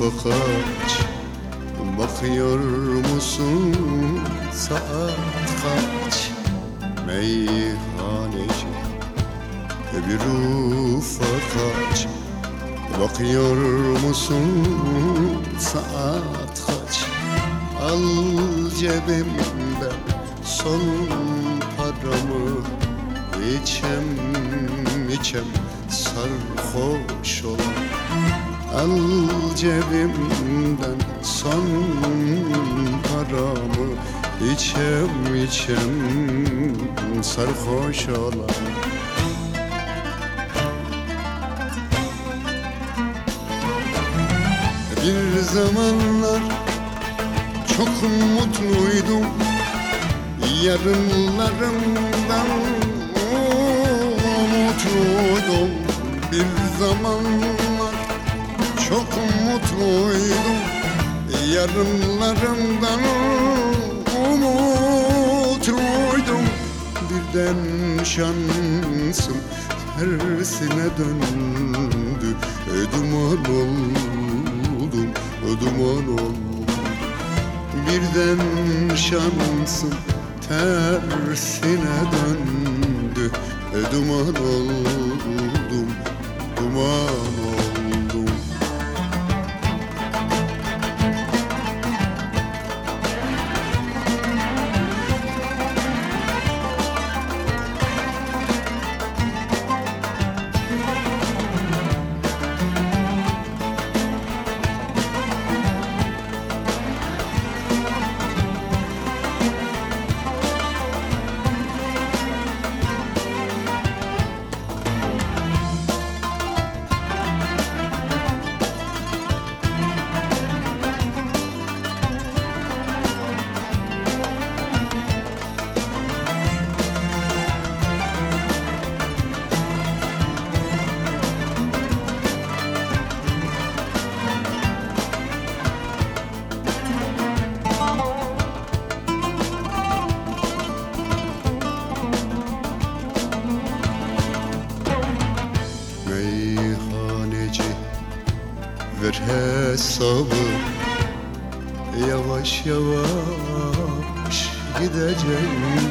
kaç? Bakıyor musun saat kaç? Meyhaneci bir ufak aç. Bakıyor musun saat kaç? Al cebimden son paramı, içem içem sarhoş ol. Al cebimden son paramı, içem içem sarhoş olan. Bir zamanlar çok mutluydum, yarınlarımdan umutluydum. Bir zamanlar çok mutluydum, yarınlarımdan umutluydum. Birden şansım tersine döndü, duman oldum, duman oldum. Birden şansım tersine döndü, duman oldum, duman oldum. Ver hesabı, yavaş yavaş gideceğim.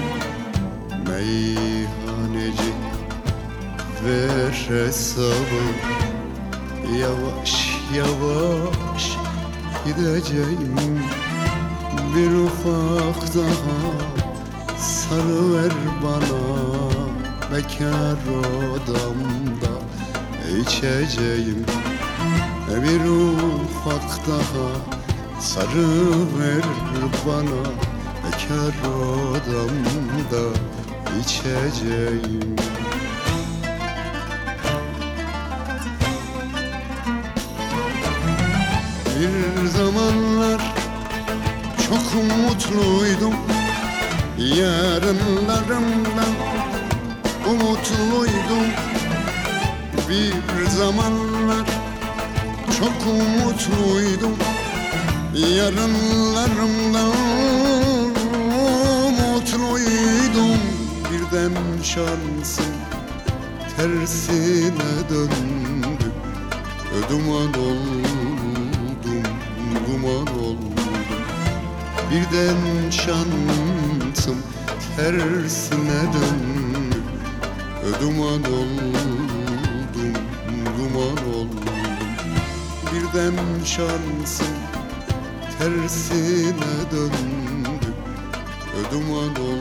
Meyhaneci, ver hesabı, yavaş yavaş gideceğim. Bir ufak daha sarıver bana, bekar odamda içeceğim. Bir ufak daha sarıver bana, bekar odamda içeceğim. Bir zamanlar çok mutluydum, yarınlarımdan umutluydum. Bir zamanlar çok mutluydum, yarınlarımdan umutluydum. Birden şansım tersine döndü, duman oldum, duman oldum. Birden şansım tersine döndü, duman oldum, duman oldum. Birden şansım tersine döndü, duman oldum.